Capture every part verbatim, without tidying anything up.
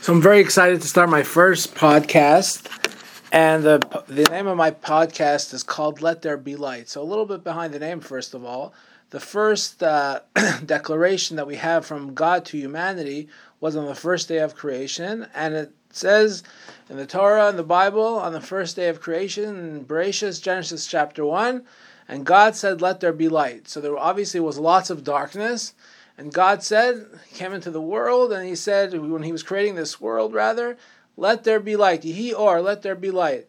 So I'm very excited to start my first podcast, and the the name of my podcast is called Let There Be Light. So a little bit behind the name, first of all. The first uh, declaration that we have from God to humanity was on the first day of creation, and it says in the Torah and the Bible on the first day of creation, in Bereshit, Genesis chapter one, and God said, "Let there be light." So there obviously was lots of darkness. And God said, He came into the world, and He said, when He was creating this world, rather, let there be light. Yehi or, let there be light.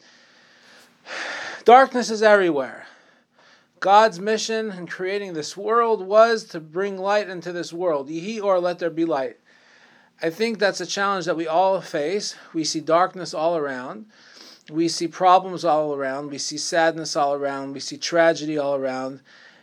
Darkness is everywhere. God's mission in creating this world was to bring light into this world. Yehi or, let there be light. I think that's a challenge that we all face. We see darkness all around. We see problems all around. We see sadness all around. We see tragedy all around.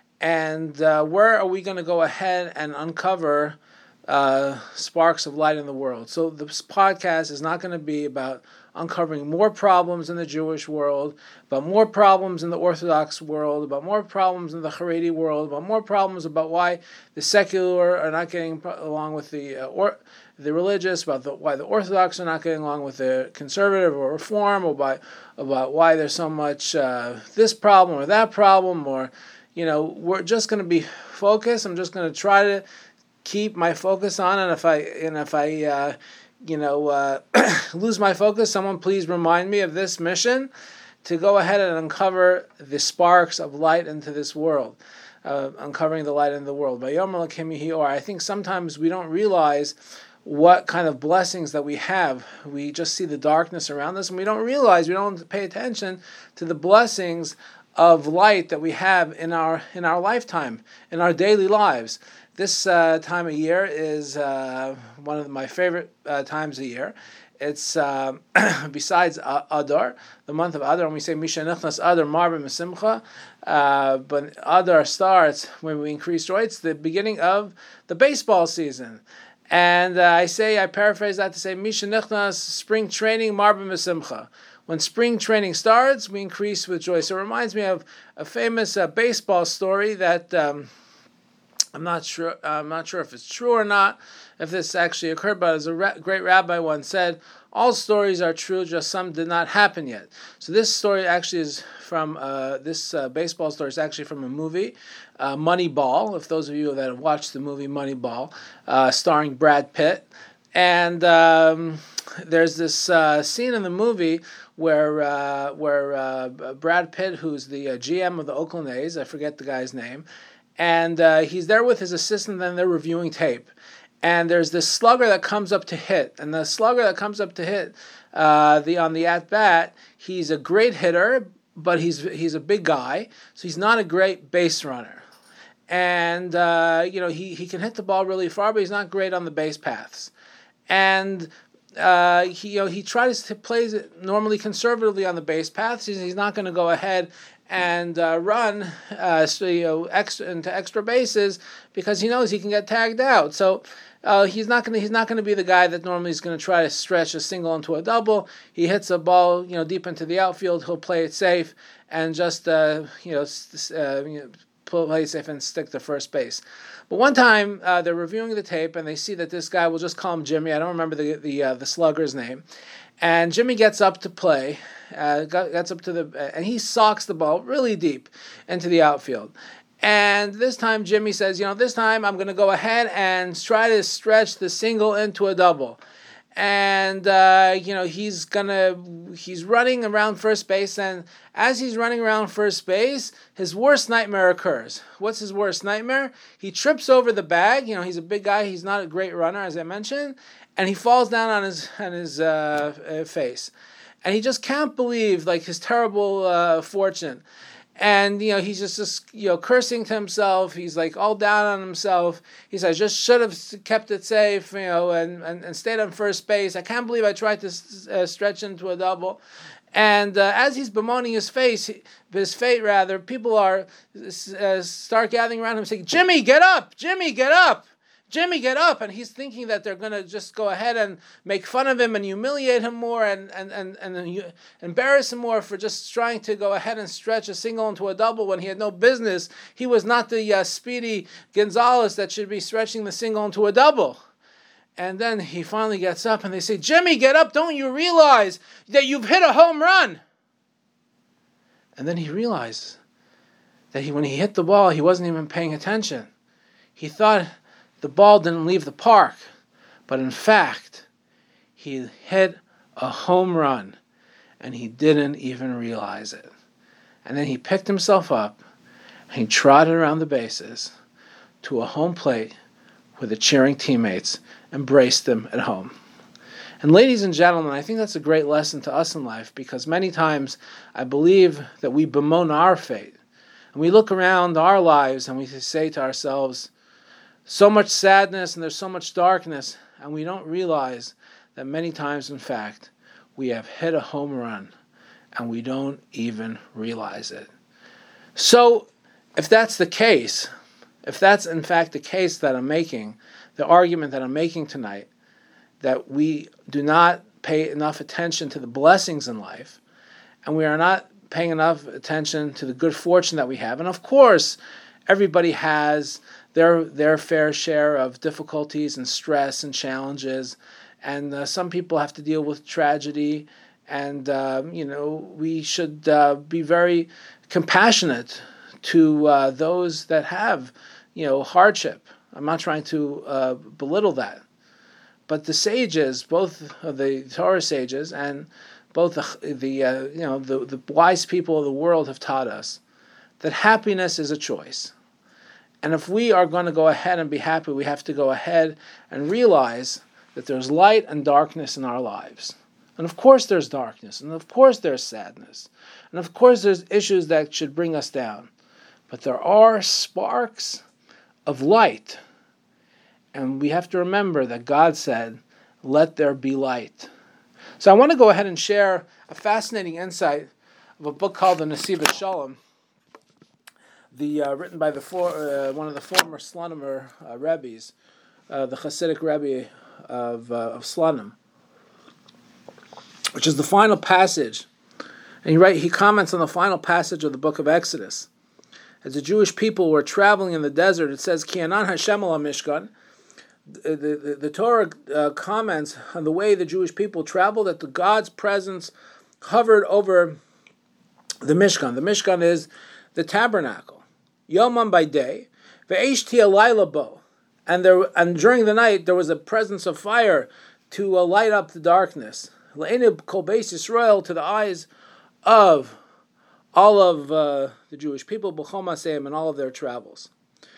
And uh, where are we going to go ahead and uncover uh, sparks of light in the world? So this podcast is not going to be about uncovering more problems in the Jewish world, about more problems in the Orthodox world, about more problems in the Haredi world, about more problems about why the secular are not getting along with the uh, or the religious, about the, why the Orthodox are not getting along with the conservative or reform, or by, about why there's so much uh, this problem or that problem, or You know, we're just going to be focused. I'm just going to try to keep my focus on, and if I and if I, uh, you know, uh, lose my focus, someone please remind me of this mission to go ahead and uncover the sparks of light into this world, uh, uncovering the light in the world. Or I think sometimes we don't realize what kind of blessings that we have. We just see the darkness around us, and we don't realize, we don't pay attention to the blessings of light that we have in our in our lifetime, in our daily lives. This uh, time of year is uh, one of my favorite uh, times of year. It's uh, besides uh, Adar, the month of Adar, when we say Misha Nichnas Adar Marba Mesimcha, uh, but Adar starts when we increase joy. It's the beginning of the baseball season. And uh, I say, I paraphrase that to say, Misha Nichnas, spring training, Marba Mesimcha. When spring training starts, we increase with joy. So it reminds me of a famous uh, baseball story that um, I'm not sure. I'm not sure if it's true or not, if this actually occurred. But as a ra- great rabbi once said, all stories are true, just some did not happen yet. So this story actually is from uh, this uh, baseball story is actually from a movie, uh, Moneyball. If those of you that have watched the movie Moneyball, uh, starring Brad Pitt, and um, there's this uh, scene in the movie where uh, where uh, Brad Pitt, who's the uh, G M of the Oakland A's, I forget the guy's name, and uh, he's there with his assistant, and they're reviewing tape. And there's this slugger that comes up to hit, and the slugger that comes up to hit uh, the on the at bat, he's a great hitter, but he's he's a big guy, so he's not a great base runner. And uh, you know he he can hit the ball really far, but he's not great on the base paths. And Uh, he you know he tries to play it normally conservatively on the base paths. He's, he's not going to go ahead and uh, run uh, so, you know, extra, into extra bases because he knows he can get tagged out. So uh, he's not going to he's not going to be the guy that normally is going to try to stretch a single into a double. He hits a ball you know deep into the outfield. He'll play it safe and just uh, you know uh, you know play it safe and stick to first base. But one time uh, they're reviewing the tape and they see that this guy, we'll just call him Jimmy. I don't remember the the uh, the slugger's name. And Jimmy gets up to play, uh, gets up to the and he socks the ball really deep into the outfield. And this time Jimmy says, you know, this time I'm going to go ahead and try to stretch the single into a double. And uh, you know he's gonna he's running around first base, and as he's running around first base, his worst nightmare occurs. What's his worst nightmare? He trips over the bag. You know he's a big guy. He's not a great runner, as I mentioned, and he falls down on his on his uh, uh, face, and he just can't believe like his terrible uh, fortune. And, you know, he's just, just, you know, cursing to himself. He's, like, all down on himself. He says, just should have kept it safe, you know, and, and, and stayed on first base. I can't believe I tried to uh, stretch into a double. And uh, as he's bemoaning his face, his fate, rather, people are uh, start gathering around him saying, Jimmy, get up! Jimmy, get up! Jimmy, get up! And he's thinking that they're going to just go ahead and make fun of him and humiliate him more and, and, and, and embarrass him more for just trying to go ahead and stretch a single into a double when he had no business. He was not the uh, speedy Gonzalez that should be stretching the single into a double. And then he finally gets up and they say, Jimmy, get up. Don't you realize that you've hit a home run? And then he realized that he, when he hit the ball, he wasn't even paying attention. He thought the ball didn't leave the park. But in fact, he hit a home run and he didn't even realize it. And then he picked himself up and he trotted around the bases to a home plate where the cheering teammates embraced him at home. And ladies and gentlemen, I think that's a great lesson to us in life, because many times I believe that we bemoan our fate. And we look around our lives and we say to ourselves, so much sadness and there's so much darkness, and we don't realize that many times, in fact, we have hit a home run and we don't even realize it. So, if that's the case, if that's in fact the case that I'm making, the argument that I'm making tonight, that we do not pay enough attention to the blessings in life, and we are not paying enough attention to the good fortune that we have. And of course, everybody has their their fair share of difficulties and stress and challenges, and uh, some people have to deal with tragedy, and uh, you know, we should uh, be very compassionate to uh, those that have, you know, hardship. I'm not trying to uh, belittle that. But the sages, both of the Torah sages and both the, the uh, you know the, the wise people of the world have taught us that happiness is a choice. And if we are going to go ahead and be happy, we have to go ahead and realize that there's light and darkness in our lives. And of course there's darkness, and of course there's sadness, and of course there's issues that should bring us down. But there are sparks of light. And we have to remember that God said, let there be light. So I want to go ahead and share a fascinating insight of a book called the Nesivos Shalom, the uh, written by the for, uh, one of the former Slonim uh, rabbis, uh, the Hasidic Rebbe of, uh, of Slonim, which is the final passage. And he, write, he comments on the final passage of the book of Exodus. As the Jewish people were traveling in the desert, it says, Ki anan Hashem al Mishkan. The, the, the Torah uh, comments on the way the Jewish people traveled, that the God's presence hovered over the Mishkan. The Mishkan is the tabernacle. Yomam by day, ve'esh tia bo, and there and during the night there was a presence of fire to uh, light up the darkness. Le'enib kol beis Yisrael, to the eyes of all of uh, the Jewish people, b'chol maseim, in all of their travels.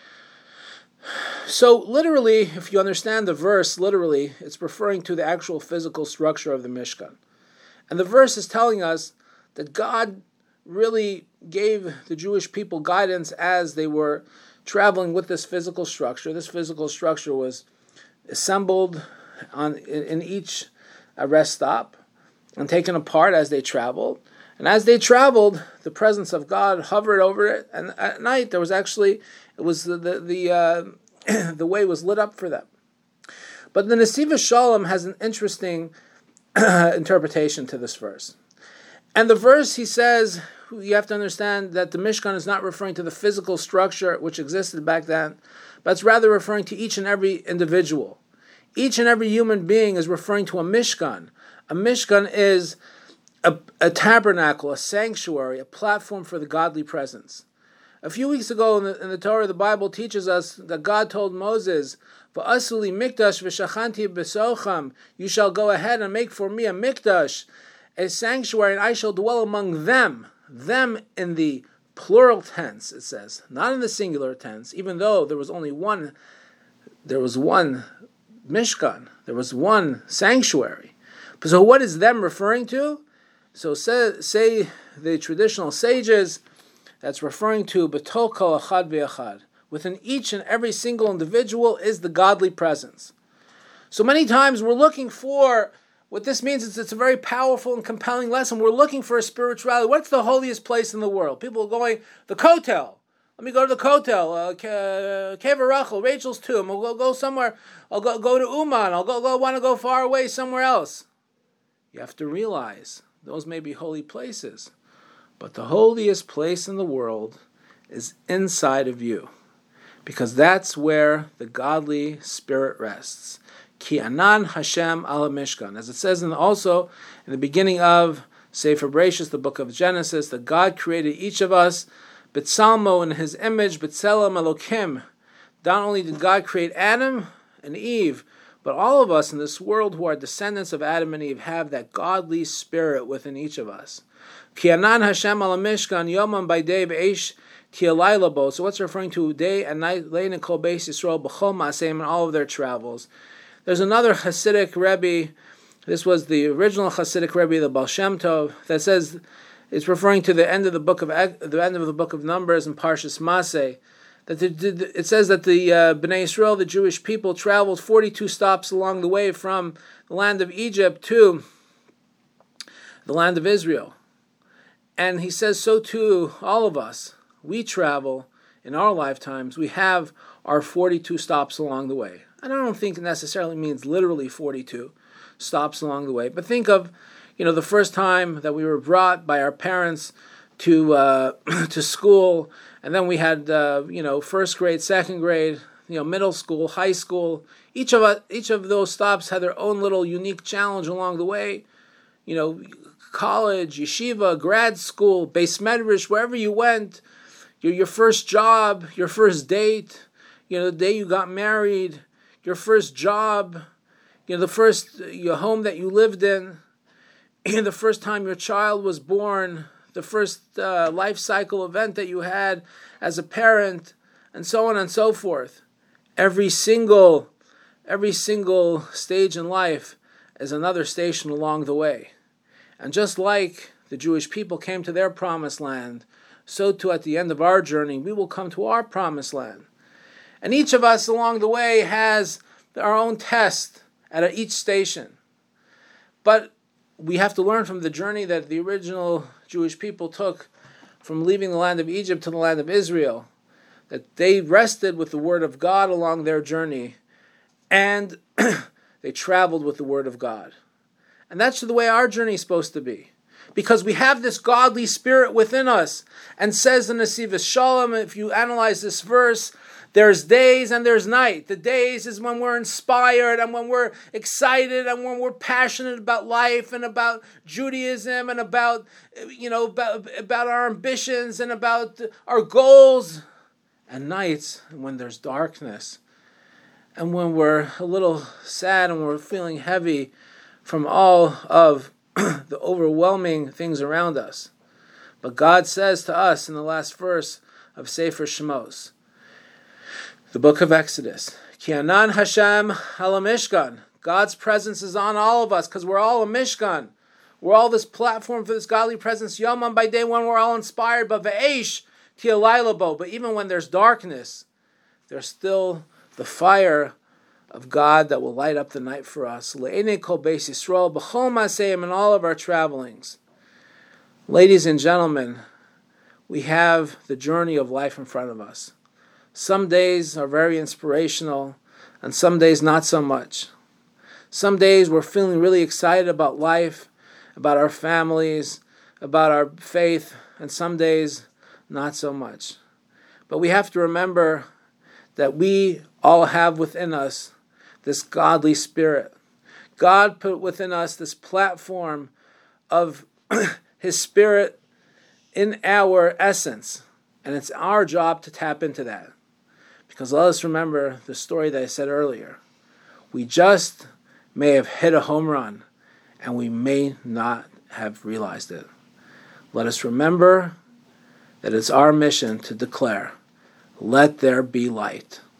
So literally, if you understand the verse literally, it's referring to the actual physical structure of the Mishkan. And the verse is telling us that God really gave the Jewish people guidance as they were traveling with this physical structure. This physical structure was assembled on in, in each uh, rest stop and taken apart as they traveled. And as they traveled, the presence of God hovered over it. And at night, there was actually, it was the the the, uh, the way was lit up for them. But the Nesivos Shalom has an interesting interpretation to this verse. And the verse, he says, you have to understand that the Mishkan is not referring to the physical structure which existed back then, but it's rather referring to each and every individual. Each and every human being is referring to a Mishkan. A Mishkan is a, a tabernacle, a sanctuary, a platform for the godly presence. A few weeks ago in the, in the Torah, the Bible teaches us that God told Moses, "V'asuli mikdash v'shachanti b'socham." You shall go ahead and make for me a mikdash, a sanctuary, and I shall dwell among them. Them in the plural tense, it says, not in the singular tense. Even though there was only one, there was one Mishkan, there was one sanctuary. So what is them referring to? So say, say the traditional sages, that's referring to B'tol kol echad v'echad. Within each and every single individual is the godly presence. So many times we're looking for, what this means is it's a very powerful and compelling lesson. We're looking for a spirituality. What's the holiest place in the world? People are going, the Kotel. Let me go to the Kotel, uh, Kever Rachel, Rachel's tomb. I'll go, go somewhere. I'll go, go to Uman. I'll go, go want to go far away somewhere else. You have to realize those may be holy places, but the holiest place in the world is inside of you. because that's where the godly spirit rests. Ki anan Hashem ala Mishkan. As it says in the, also in the beginning of Sefer Bereshis, the book of Genesis, that God created each of us, B'tzalmo, in His image, B'tselem Elokim. Not only did God create Adam and Eve, but all of us in this world who are descendants of Adam and Eve have that godly spirit within each of us. Ki anan Hashem ala Mishkan yomam b'day b'eish ti'alayla bo. So what's referring to day and night, lein kol beis Yisrael b'chol ma'aseim, in all of their travels. There's another Hasidic Rebbe. This was the original Hasidic Rebbe, the Baal Shem Tov, that says it's referring to the end of the book of the end of the book of Numbers in Parshas Maseh. That the, it says that the uh, Bnei Yisrael, the Jewish people, traveled forty-two stops along the way from the land of Egypt to the land of Israel. And he says so too, all of us, we travel in our lifetimes, we have our forty-two stops along the way. And I don't think it necessarily means literally forty-two stops along the way, but think of, you know, the first time that we were brought by our parents to uh, to school, and then we had uh, you know first grade, second grade, you know middle school, high school. Each of us, each of those stops had their own little unique challenge along the way. You know, college, yeshiva, grad school, Beis Medrash, wherever you went, your your first job, your first date, you know the day you got married, your first job, you know the first your home that you lived in, the first time your child was born, the first uh, life cycle event that you had as a parent, and so on and so forth. Every single, every single stage in life is another station along the way. And just like the Jewish people came to their promised land, so too at the end of our journey, we will come to our promised land. And each of us along the way has our own test at each station. But we have to learn from the journey that the original Jewish people took from leaving the land of Egypt to the land of Israel, that they rested with the word of God along their journey, and they traveled with the word of God. And that's the way our journey is supposed to be, because we have this godly spirit within us. And says in the Nesivos Shalom, if you analyze this verse, there's days and there's night. The days is when we're inspired and when we're excited and when we're passionate about life and about Judaism and about, you know, about, about our ambitions and about our goals. And nights when there's darkness and when we're a little sad and we're feeling heavy from all of the overwhelming things around us. But God says to us in the last verse of Sefer Shemos, the book of Exodus, Ki anan Hashem ala Mishkan. God's presence is on all of us because we're all a Mishkan. We're all this platform for this godly presence. Yomam by day when we're all inspired, but ve'esh ti'alayla bo. But even when there's darkness, there's still the fire of God that will light up the night for us. Le'enei kol beis Yisrael b'chol ma'aseim, in all of our travelings. Ladies and gentlemen, we have the journey of life in front of us. Some days are very inspirational, and some days not so much. Some days we're feeling really excited about life, about our families, about our faith, and some days not so much. But we have to remember that we all have within us this godly spirit. God put within us this platform of His Spirit in our essence, and it's our job to tap into that. Because let us remember the story that I said earlier. We just may have hit a home run, and we may not have realized it. Let us remember that it's our mission to declare, let there be light.